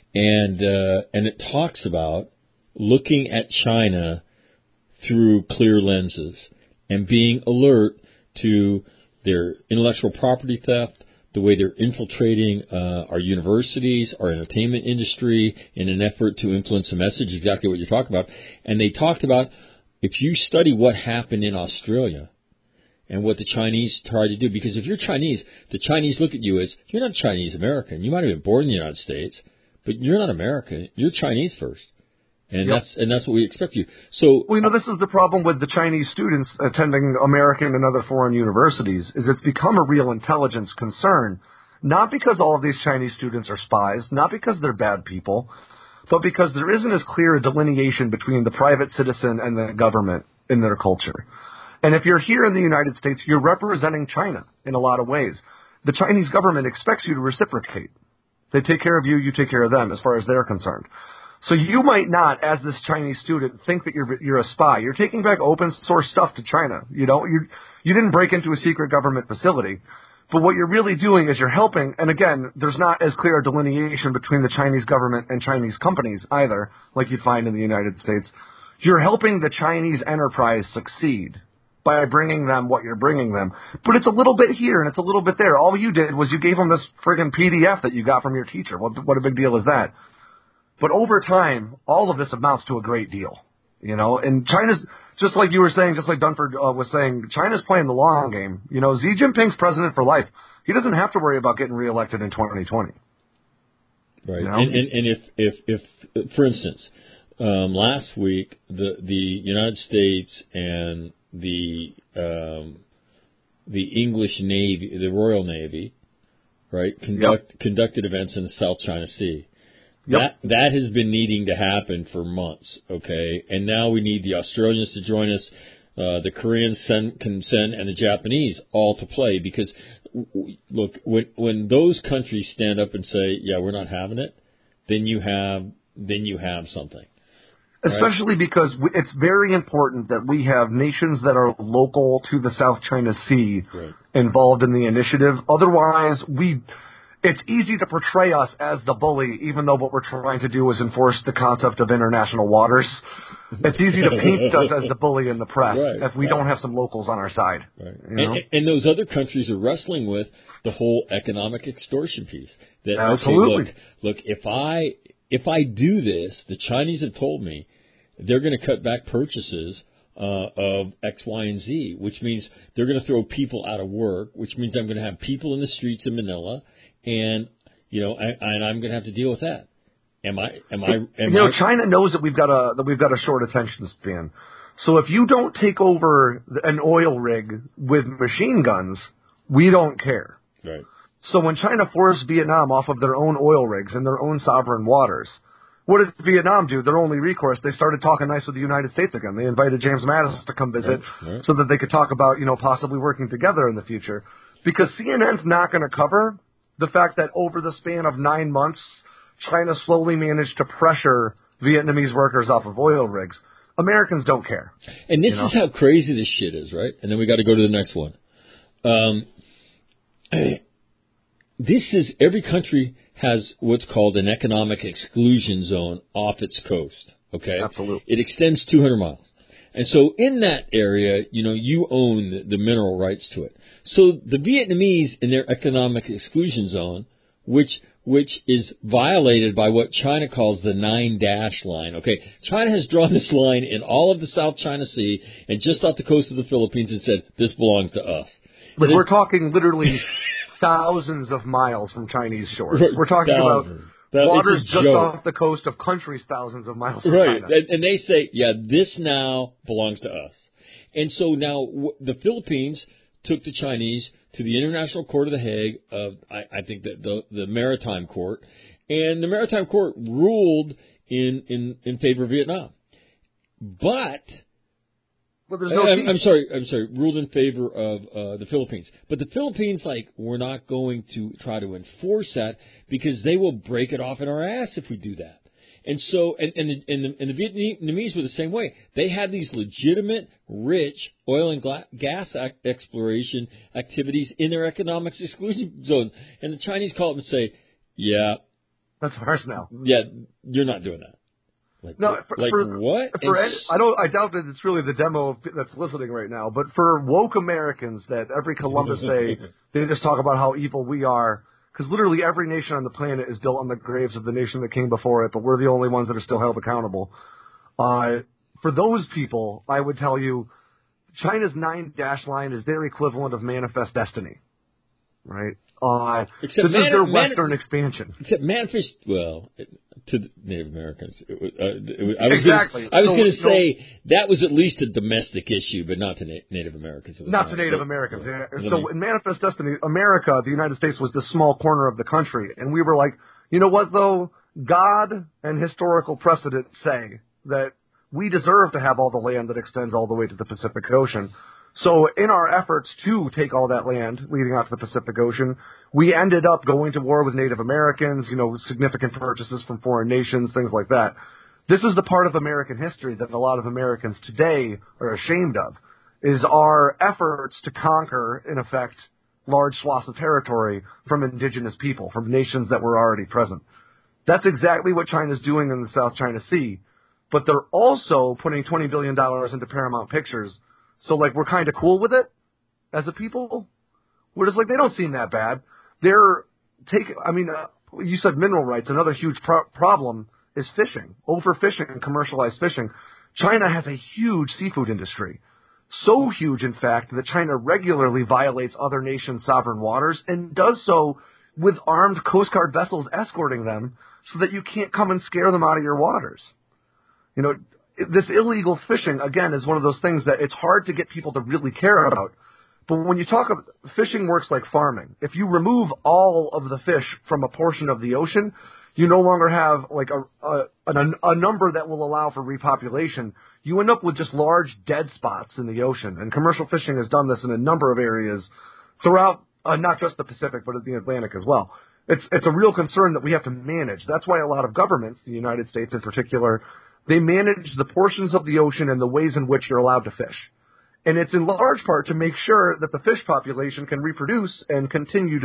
B: and it talks about looking at China through clear lenses and being alert to their intellectual property theft, the way they're infiltrating our universities, our entertainment industry in an effort to influence a message, exactly what you're talking about. And they talked about if you study what happened in Australia and what the Chinese tried to do, because if you're Chinese, the Chinese look at you as, you're not Chinese American. You might have been born in the United States, but you're not American. You're Chinese first. And
C: yep.
B: that's what we expect you. So,
C: well, this is the problem with the Chinese students attending American and other foreign universities, is it's become a real intelligence concern, not because all of these Chinese students are spies, not because they're bad people, but because there isn't as clear a delineation between the private citizen and the government in their culture. And if you're here in the United States, you're representing China in a lot of ways. The Chinese government expects you to reciprocate. They take care of you, you take care of them as far as they're concerned. So you might not, as this Chinese student, think that you're a spy. You're taking back open source stuff to China. You didn't break into a secret government facility. But what you're really doing is you're helping, and again, there's not as clear a delineation between the Chinese government and Chinese companies either, like you'd find in the United States. You're helping the Chinese enterprise succeed by bringing them what you're bringing them. But it's a little bit here and it's a little bit there. All you did was you gave them this friggin' PDF that you got from your teacher. What a big deal is that? But over time, all of this amounts to a great deal. You know, and China's, just like you were saying, just like Dunford was saying, China's playing the long game. You know, Xi Jinping's president for life. He doesn't have to worry about getting reelected in 2020.
B: Right.
C: You know?
B: And if for instance, last week the United States and the English Navy, the Royal Navy, right, conducted events in the South China Sea. Yep. That has been needing to happen for months, okay? And now we need the Australians to join us, the Koreans can send, and the Japanese all to play, because look, when those countries stand up and say, yeah, we're not having it, then you have something.
C: Especially because it's very important that we have nations that are local to the South China Sea involved in the initiative. Otherwise, it's easy to portray us as the bully, even though what we're trying to do is enforce the concept of international waters. It's easy to paint us as the bully in the press if we don't have some locals on our side.
B: Right.
C: You know?
B: And those other countries are wrestling with the whole economic extortion piece. That,
C: absolutely.
B: Okay, look, if I do this, the Chinese have told me they're going to cut back purchases of X, Y, and Z, which means they're going to throw people out of work, which means I'm going to have people in the streets in Manila. And, you know, and I'm going to have to deal with that.
C: China knows that we've got a short attention span. So if you don't take over an oil rig with machine guns, we don't care.
B: Right.
C: So when China forced Vietnam off of their own oil rigs in their own sovereign waters, what did Vietnam do? Their only recourse, they started talking nice with the United States again. They invited James Mattis to come visit so that they could talk about, you know, possibly working together in the future. Because CNN's not going to cover the fact that over the span of 9 months, China slowly managed to pressure Vietnamese workers off of oil rigs. Americans don't care.
B: And this is how crazy this shit is, right? And then we got to go to the next one. Every country has what's called an economic exclusion zone off its coast, okay?
C: Absolutely.
B: It extends 200 miles. And so in that area, you know, you own the mineral rights to it. So the Vietnamese in their economic exclusion zone, which is violated by what China calls the 9-dash line. Okay, China has drawn this line in all of the South China Sea and just off the coast of the Philippines and said, this belongs to us.
C: But we're talking literally thousands of miles from Chinese shores. We're talking about waters just off the coast of countries thousands of miles from China.
B: And they say, yeah, this now belongs to us. And so now the Philippines took the Chinese to the International Court of the Hague, I think that the Maritime Court, and the Maritime Court ruled in favor of Vietnam. But I'm sorry, ruled in favor of the Philippines. But the Philippines, we're not going to try to enforce that because they will break it off in our ass if we do that. And so, and the Vietnamese were the same way. They had these legitimate, rich oil and gas exploration activities in their economic exclusion zone. And the Chinese call up and say, yeah.
C: That's ours now.
B: Yeah, you're not doing that.
C: What? I doubt that it's really the demo that's listening right now, but for woke Americans that every Columbus Day, they just talk about how evil we are. Because literally every nation on the planet is built on the graves of the nation that came before it, but we're the only ones that are still held accountable. For those people, I would tell you, China's 9-dash line is their equivalent of manifest destiny, right? This is their Western expansion.
B: Except manifest, to the Native Americans.
C: Exactly.
B: I was going to say that was at least a domestic issue, but not to Native Americans.
C: Not to Native Americans. So in Manifest Destiny, America, the United States, was this small corner of the country. And we were like, you know what, though? God and historical precedent say that we deserve to have all the land that extends all the way to the Pacific Ocean. So in our efforts to take all that land leading out to the Pacific Ocean, we ended up going to war with Native Americans, significant purchases from foreign nations, things like that. This is the part of American history that a lot of Americans today are ashamed of, is our efforts to conquer, in effect, large swaths of territory from indigenous people, from nations that were already present. That's exactly what China's doing in the South China Sea, but they're also putting $20 billion into Paramount Pictures. So, we're kind of cool with it as a people. We're just they don't seem that bad. You said mineral rights. Another huge problem is fishing, overfishing and commercialized fishing. China has a huge seafood industry. So huge, in fact, that China regularly violates other nations' sovereign waters and does so with armed Coast Guard vessels escorting them so that you can't come and scare them out of your waters. You know, this illegal fishing, again, is one of those things that it's hard to get people to really care about. But when you talk about fishing, works like farming. If you remove all of the fish from a portion of the ocean, you no longer have like a number that will allow for repopulation. You end up with just large dead spots in the ocean. And commercial fishing has done this in a number of areas throughout, not just the Pacific, but the Atlantic as well. It's a real concern that we have to manage. That's why a lot of governments, the United States in particular, they manage the portions of the ocean and the ways in which you're allowed to fish. And it's in large part to make sure that the fish population can reproduce and continue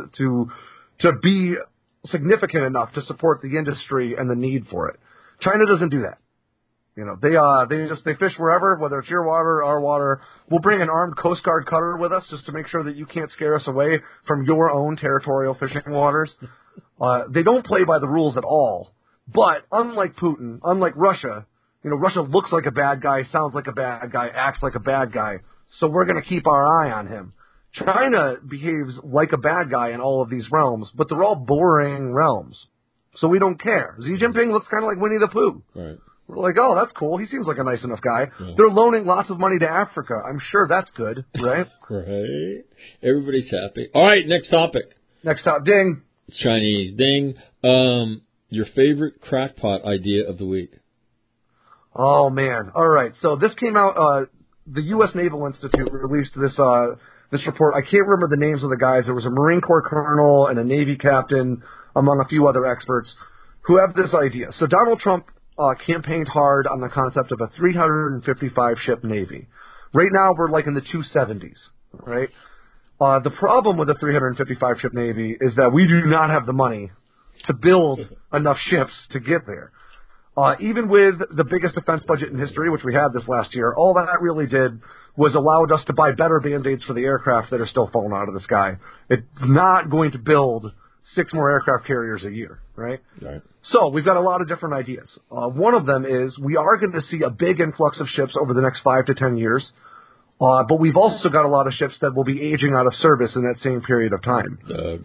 C: to be significant enough to support the industry and the need for it. China doesn't do that. You know, they fish wherever, whether it's your water, our water. We'll bring an armed Coast Guard cutter with us just to make sure that you can't scare us away from your own territorial fishing waters. They don't play by the rules at all. But unlike Putin, unlike Russia, you know, Russia looks like a bad guy, sounds like a bad guy, acts like a bad guy. So we're going to keep our eye on him. China behaves like a bad guy in all of these realms, but they're all boring realms. So we don't care. Xi Jinping looks kind of like Winnie the Pooh.
B: Right.
C: We're like, oh, that's cool. He seems like a nice enough guy.
B: Yeah.
C: They're loaning lots of money to Africa. I'm sure that's good, right?
B: Right. Everybody's happy. All right, next topic.
C: Next up, ding.
B: Chinese ding. Your favorite crackpot idea of the week?
C: Oh, man. All right. So this came out, the U.S. Naval Institute released this report. I can't remember the names of the guys. There was a Marine Corps colonel and a Navy captain, among a few other experts, who have this idea. So Donald Trump campaigned hard on the concept of a 355-ship Navy. Right now, we're like in the 270s, right? The problem with a 355-ship Navy is that we do not have the money to build enough ships to get there. Even with the biggest defense budget in history, which we had this last year, all that really did was allowed us to buy better Band-Aids for the aircraft that are still falling out of the sky. It's not going to build 6 more aircraft carriers a year, right?
B: Right.
C: So we've got a lot of different ideas. One of them is we are going to see a big influx of ships over the next 5 to 10 years, but we've also got a lot of ships that will be aging out of service in that same period of time.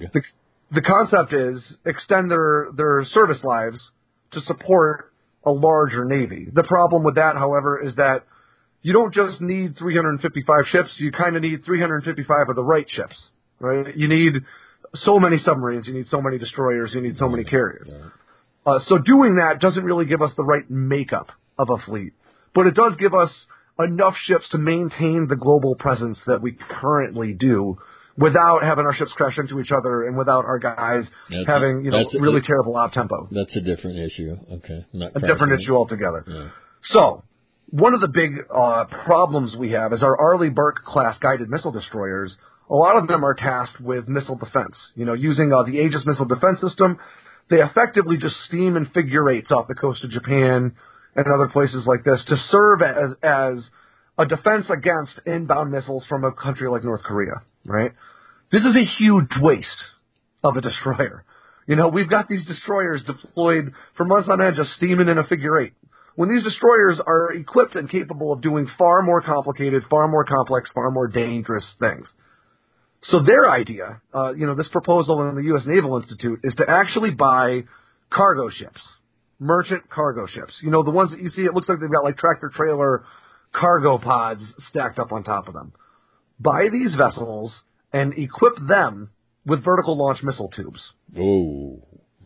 C: The concept is extend their service lives to support a larger Navy. The problem with that, however, is that you don't just need 355 ships, you kind of need 355 of the right ships, right? You need so many submarines, you need so many destroyers, you need so many carriers. So doing that doesn't really give us the right makeup of a fleet, but it does give us enough ships to maintain the global presence that we currently do without having our ships crash into each other and without our guys having really terrible op tempo.
B: That's a different issue. Okay.
C: A different issue altogether.
B: Yeah.
C: So one of the big problems we have is our Arleigh Burke class guided missile destroyers. A lot of them are tasked with missile defense. You know, using the Aegis missile defense system, they effectively just steam in figure eights off the coast of Japan and other places like this to serve as a defense against inbound missiles from a country like North Korea, right? This is a huge waste of a destroyer. You know, we've got these destroyers deployed for months on end just steaming in a figure eight. When these destroyers are equipped and capable of doing far more complicated, far more complex, far more dangerous things. So their idea, this proposal in the U.S. Naval Institute is to actually buy cargo ships, merchant cargo ships. You know, the ones that you see, it looks like they've got like tractor-trailer cargo pods stacked up on top of them. Buy these vessels and equip them with vertical launch missile tubes.
B: Oh.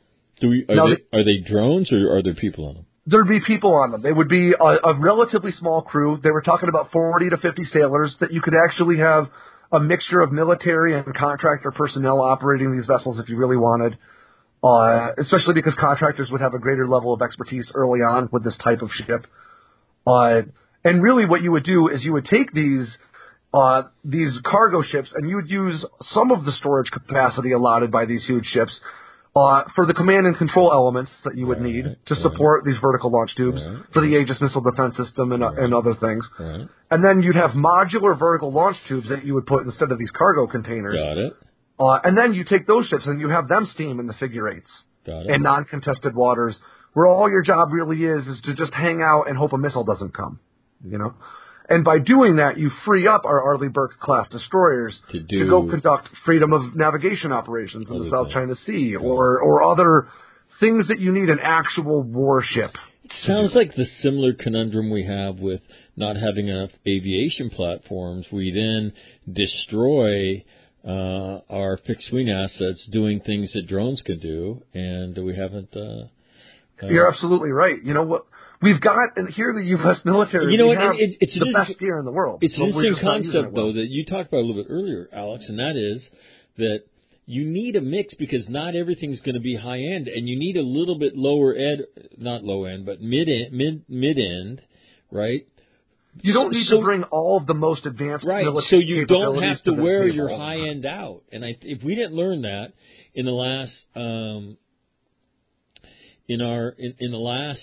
B: Are they drones or are there people on them?
C: There'd be people on them. They would be a relatively small crew. They were talking about 40 to 50 sailors that you could actually have a mixture of military and contractor personnel operating these vessels if you really wanted, especially because contractors would have a greater level of expertise early on with this type of ship. And really what you would do is you would take these cargo ships and you would use some of the storage capacity allotted by these huge ships for the command and control elements that you would need to support these vertical launch tubes for the Aegis missile defense system and other things.
B: Right.
C: And then you'd have modular vertical launch tubes that you would put instead of these cargo containers.
B: Got it.
C: And then you take those ships and you have them steam in the figure eights in non-contested waters where all your job really is to just hang out and hope a missile doesn't come, And by doing that, you free up our Arleigh Burke-class destroyers to go conduct freedom of navigation operations in the South China Sea or other things that you need an actual warship.
B: It sounds like the similar conundrum we have with not having enough aviation platforms. We then destroy our fixed-wing assets doing things that drones could do, and we haven't...
C: You're absolutely right. You know what? We've got here the U.S. military. It's the best gear in the world.
B: It's an interesting concept, though, that you talked about a little bit earlier, Alex, and that is that you need a mix because not everything's going to be high end, and you need a little bit not low end, but mid end, right?
C: You don't need to bring all of the most advanced military
B: so you don't have to wear
C: table.
B: your high end out. And if we didn't learn that in the last in the last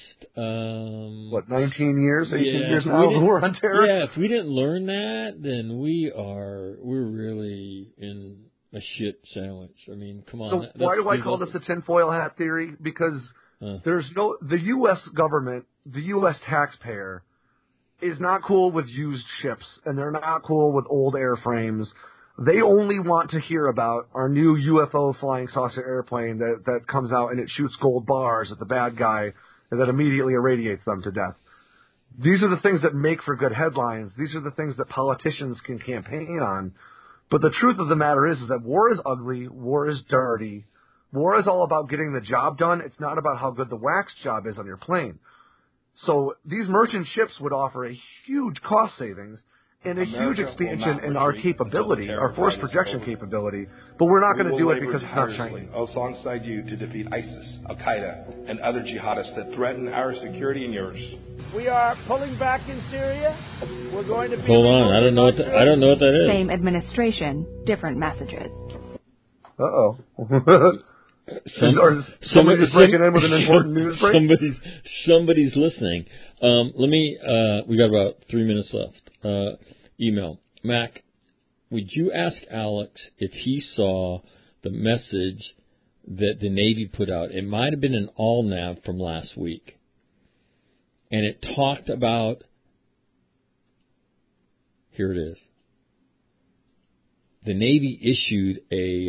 C: 19 years, 18 years now of the war on terror.
B: Yeah, if we didn't learn that, then we're really in a shit sandwich. I mean, come on.
C: So why do I call this a tinfoil hat theory? Because the U.S. government, the U.S. taxpayer, is not cool with used ships, and they're not cool with old airframes. They only want to hear about our new UFO flying saucer airplane that comes out and it shoots gold bars at the bad guy and that immediately irradiates them to death. These are the things that make for good headlines. These are the things that politicians can campaign on. But the truth of the matter is that war is ugly. War is dirty. War is all about getting the job done. It's not about how good the wax job is on your plane. So these merchant ships would offer a huge cost savings and a huge expansion in our capability, our force projection capability, but we're not going to do it because it's not China.
D: Alongside you to defeat ISIS, Al-Qaeda, and other jihadists that threaten our security and yours.
E: We are pulling back in Syria. We're going to be...
B: Hold on, I don't know what that is.
F: Same administration, different messages.
C: Uh-oh. Somebody's breaking in with an important news break?
B: Somebody's listening. We got about 3 minutes left. Email. Mac, would you ask Alex if he saw the message that the Navy put out? It might have been an all-nav from last week. And it talked about, here it is. The Navy issued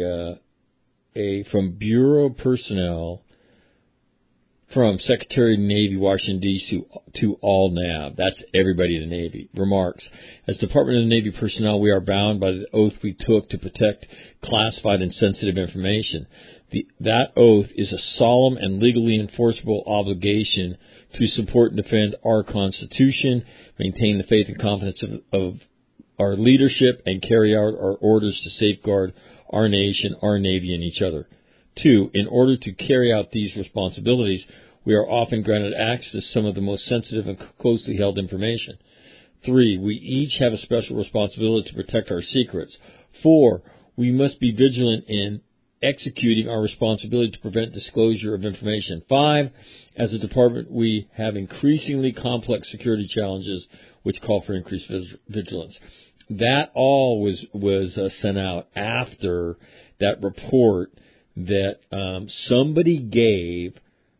B: from Bureau personnel from Secretary of the Navy, Washington, D.C. to all NAV. That's everybody in the Navy. Remarks. As Department of the Navy personnel, we are bound by the oath we took to protect classified and sensitive information. That oath is a solemn and legally enforceable obligation to support and defend our Constitution, maintain the faith and confidence of our leadership, and carry out our orders to safeguard our nation, our Navy, and each other. 2, in order to carry out these responsibilities, we are often granted access to some of the most sensitive and closely held information. 3, we each have a special responsibility to protect our secrets. 4, we must be vigilant in executing our responsibility to prevent disclosure of information. 5, as a department, we have increasingly complex security challenges which call for increased vigilance. That all was sent out after that report that somebody gave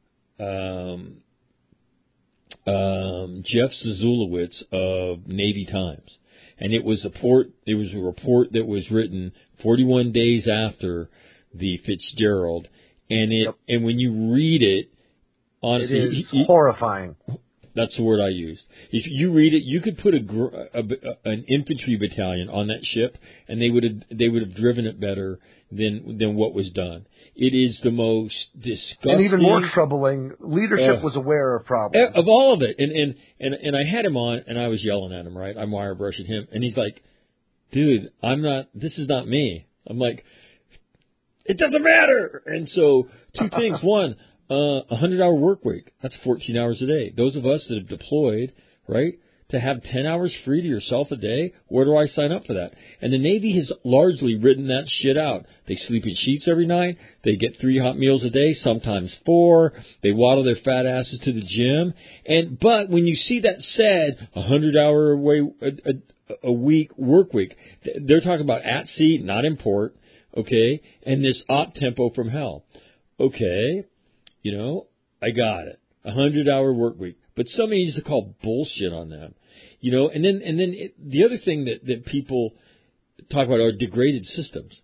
B: Jeff Zazulowicz of Navy Times, and it was a report that was written 41 days after the Fitzgerald, and when you read it, honestly,
C: it is horrifying.
B: That's the word I used. If you read it, you could put an infantry battalion on that ship, and they would have driven it better than what was done. It is the most disgusting.
C: And even more troubling, leadership was aware of problems.
B: Of all of it. And I had him on, and I was yelling at him, right? I'm wire brushing him. And he's like, dude, this is not me. I'm like, it doesn't matter. And so, 2 things. One, 100-hour work week. That's 14 hours a day. Those of us that have deployed, right, to have 10 hours free to yourself a day, where do I sign up for that? And the Navy has largely written that shit out. They sleep in sheets every night. They get 3 hot meals a day, sometimes 4. They waddle their fat asses to the gym. But when you see that said, 100-hour a week work week, they're talking about at sea, not in port, okay, and this op tempo from hell. Okay. I got it. 100-hour work week. But somebody needs to call bullshit on them. And then the other thing that people talk about are degraded systems.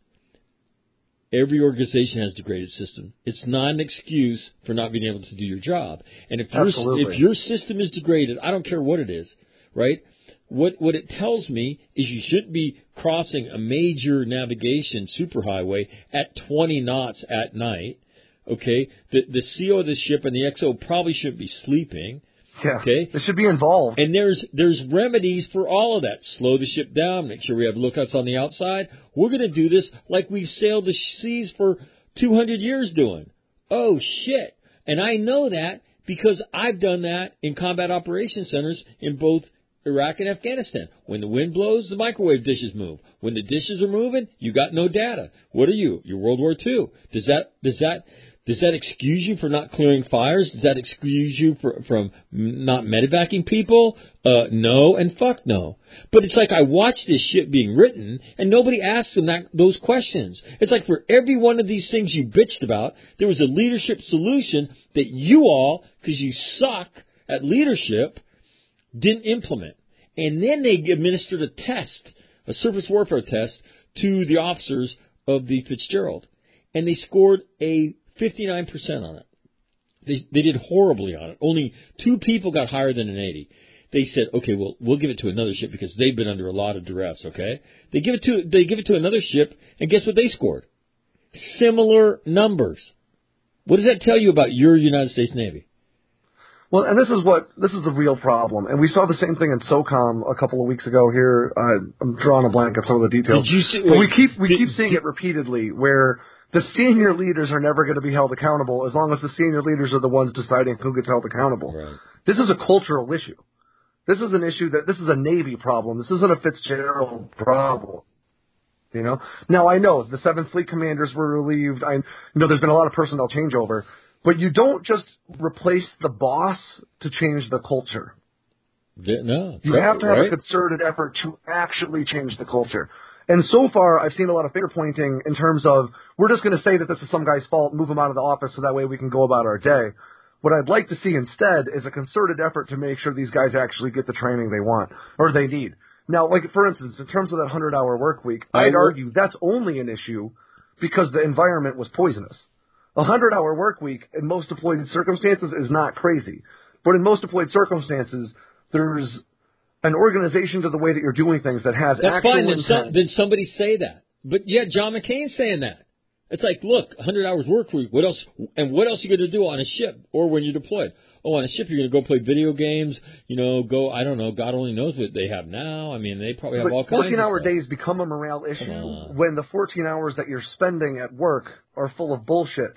B: Every organization has degraded systems. It's not an excuse for not being able to do your job. And if your system is degraded, I don't care what it is, right? What it tells me is you shouldn't be crossing a major navigation superhighway at 20 knots at night. Okay, the CO of the ship and the XO probably shouldn't be sleeping.
C: Yeah,
B: okay,
C: they should be involved.
B: And there's remedies for all of that. Slow the ship down. Make sure we have lookouts on the outside. We're going to do this like we've sailed the seas for 200 years doing. Oh shit! And I know that because I've done that in combat operations centers in both Iraq and Afghanistan. When the wind blows, the microwave dishes move. When the dishes are moving, you got no data. What are you? You're World War II. Does that excuse you for not clearing fires? Does that excuse you from not medevacing people? No and fuck no. But it's like I watch this shit being written and nobody asks them those questions. It's like for every one of these things you bitched about, there was a leadership solution that you all, because you suck at leadership, didn't implement. And then they administered a test, a surface warfare test, to the officers of the Fitzgerald. And they scored a 59% on it. They did horribly on it. Only 2 people got higher than an 80. They said, okay, well, we'll give it to another ship because they've been under a lot of duress, okay? They give it to another ship, and guess what they scored? Similar numbers. What does that tell you about your United States Navy?
C: Well, and this is the real problem. And we saw the same thing in SOCOM a couple of weeks ago here. I'm drawing a blank of some of the details.
B: Did you see,
C: but we keep seeing it repeatedly where the senior leaders are never going to be held accountable as long as the senior leaders are the ones deciding who gets held accountable.
B: Right.
C: This is a cultural issue. This is an issue this is a Navy problem. This isn't a Fitzgerald problem. Now I know the 7th Fleet commanders were relieved. I know there's been a lot of personnel changeover, but you don't just replace the boss to change the culture.
B: No.
C: You have to have a concerted effort to actually change the culture. And so far, I've seen a lot of finger pointing in terms of, we're just going to say that this is some guy's fault, move him out of the office so that way we can go about our day. What I'd like to see instead is a concerted effort to make sure these guys actually get the training they want, or they need. Now, like, for instance, in terms of that 100-hour work week, I'd argue that's only an issue because the environment was poisonous. A 100-hour work week in most deployed circumstances is not crazy. But in most deployed circumstances, there's an organization to the way that you're doing things that has actual intent. That's fine.
B: Then somebody say that. But yeah, John McCain's saying that. It's like, look, 100 hours work week. What else? And what else are you going to do on a ship or when you're deployed? Oh, on a ship, you're going to go play video games. I don't know. God only knows what they have now. I mean, they probably have all kinds of
C: 14-hour
B: stuff.
C: days become a morale issue when the 14 hours that you're spending at work are full of bullshit.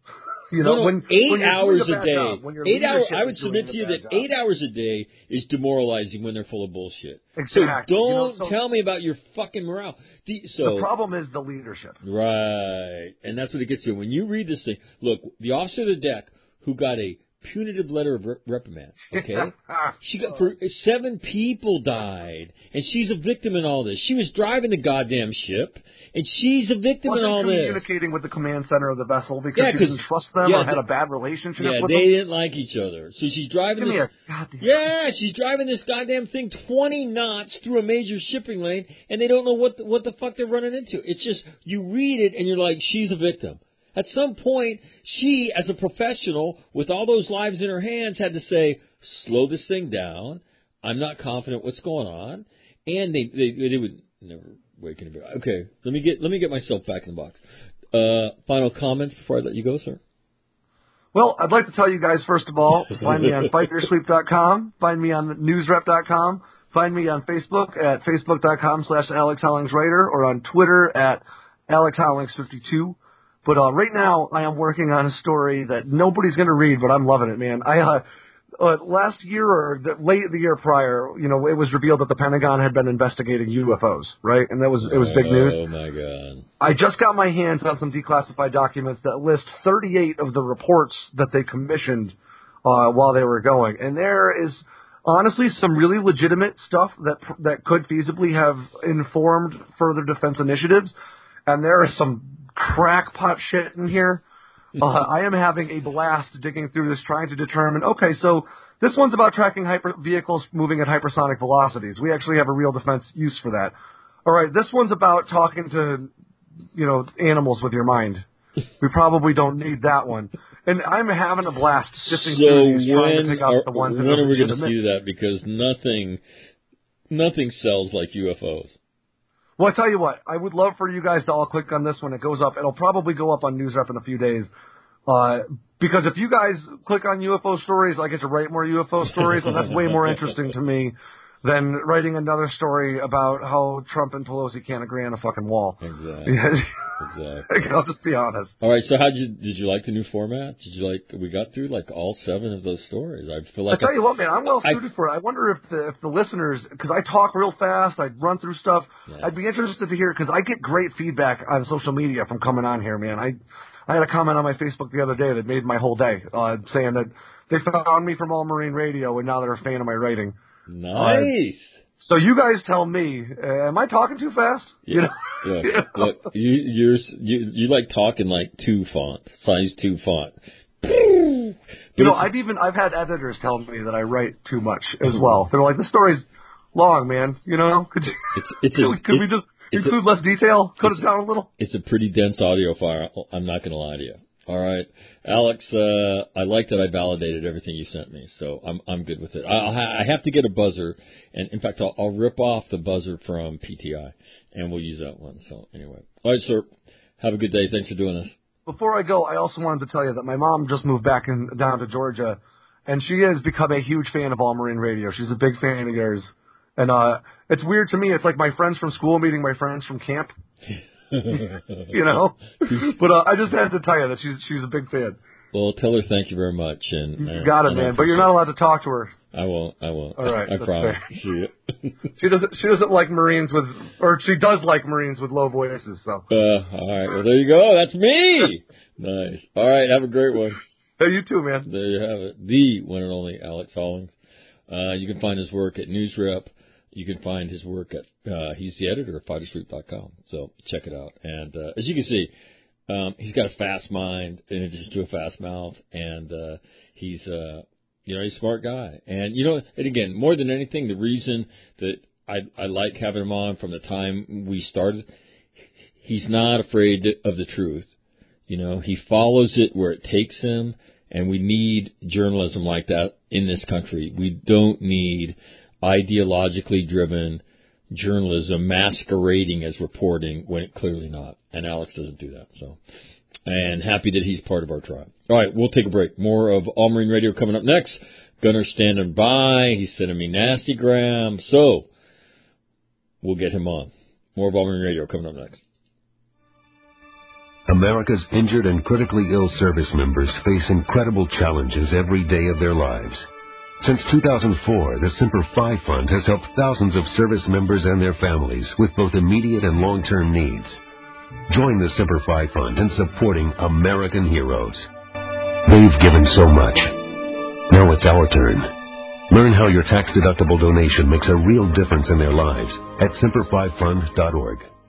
B: When 8 hours a day.
C: Job,
B: 8 hours. I would submit to you that 8 hours a day is demoralizing when they're full of bullshit.
C: Exactly.
B: So don't tell me about your fucking morale.
C: The problem is the leadership.
B: Right, and that's what it gets to. When you read this thing, look, the officer of the deck who got a punitive letter of reprimand. Okay, she got 7 people died, and she's a victim in all this. She was driving the goddamn ship, and she's a victim in all this.
C: Communicating with the command center of the vessel because she didn't trust them or had a bad relationship with them.
B: Yeah, they didn't like each other. So she's driving she's driving this goddamn thing 20 knots through a major shipping lane, and they don't know what the fuck they're running into. It's just, you read it, and you're like, she's a victim. At some point, she, as a professional, with all those lives in her hands, had to say, slow this thing down. I'm not confident what's going on. And they would never wake anybody. Okay, let me get myself back in the box. Final comments before I let you go, sir?
C: Well, I'd like to tell you guys, first of all, find me on FightYourSweep.com, find me on NewsRep.com, find me on Facebook at Facebook.com/AlexHollingsWriter or on Twitter at AlexHollings52. But right now, I am working on a story that nobody's going to read, but I'm loving it, man. Last year or late the year prior, it was revealed that the Pentagon had been investigating UFOs, right? And it was big news.
B: Oh my God! I
C: just got my hands on some declassified documents that list 38 of the reports that they commissioned while they were going, and there is honestly some really legitimate stuff that could feasibly have informed further defense initiatives, and there is some crackpot shit in here. I am having a blast digging through this, trying to determine, okay, so this one's about tracking vehicles moving at hypersonic velocities. We actually have a real defense use for that. All right, this one's about talking to, animals with your mind. We probably don't need that one. And I'm having a blast sifting through these, trying to pick out the ones that
B: when
C: are
B: are we going to
C: legitimate.
B: see that? Because nothing sells like UFOs.
C: Well, I tell you what, I would love for you guys to all click on this when it goes up. It'll probably go up on NewsRep in a few days. Because if you guys click on UFO stories, I get to write more UFO stories, and that's way more interesting to me than writing another story about how Trump and Pelosi can't agree on a fucking wall.
B: Exactly. Exactly.
C: I'll just be honest.
B: All right, so did you like the new format? We got through like all 7 of those stories. I feel like
C: I tell you what, man, I'm well suited for it. I wonder if the listeners, because I talk real fast, I run through stuff. Yeah. I'd be interested to hear, because I get great feedback on social media from coming on here, man. I had a comment on my Facebook the other day that made my whole day, saying that they found me from All Marine Radio and now they're a fan of my writing.
B: Nice.
C: So you guys tell me, am I talking too fast?
B: Yeah. Look, you like talking like 2 font, size 2 font.
C: I've had editors tell me that I write too much as well. They're like, the story's long, man. Could we just include less detail? Cut it down a little?
B: It's a pretty dense audio file. I'm not going to lie to you. All right, Alex, I like that I validated everything you sent me, so I'm good with it. I have to get a buzzer, and in fact, I'll rip off the buzzer from PTI, and we'll use that one. So anyway, all right, sir, have a good day. Thanks for doing this.
C: Before I go, I also wanted to tell you that my mom just moved back down to Georgia, and she has become a huge fan of All Marine Radio. She's a big fan of yours, and it's weird to me. It's like my friends from school meeting my friends from camp. But I just had to tell you that she's a big fan.
B: Well, tell her thank you very much. And
C: you got it, man. But you're not allowed to talk to her.
B: I won't.
C: All right,
B: I promise.
C: She doesn't like Marines she does like Marines with low voices. So.
B: All right. Well, there you go. That's me. Nice. All right. Have a great one.
C: Hey, you too, man.
B: There you have it. The one and only Alex Hollings. You can find his work at NewsRep. You can find his work at, he's the editor of FighterStreet.com, so check it out. And as you can see, he's got a fast mind in addition to a fast mouth, and he's a smart guy. And, and again, more than anything, the reason that I like having him on from the time we started, he's not afraid of the truth. He follows it where it takes him, and we need journalism like that in this country. We don't need ideologically driven journalism masquerading as reporting when it's clearly not. And Alex doesn't do that. So, and happy that he's part of our tribe. All right, we'll take a break. More of All Marine Radio coming up next. Gunner's standing by. He's sending me nasty gram. So, we'll get him on. More of All Marine Radio coming up next.
G: America's injured and critically ill service members face incredible challenges every day of their lives. Since 2004, the Semper Fi Fund has helped thousands of service members and their families with both immediate and long-term needs. Join the Semper Fi Fund in supporting American heroes. They've given so much. Now it's our turn. Learn how your tax-deductible donation makes a real difference in their lives at SemperFiFund.org.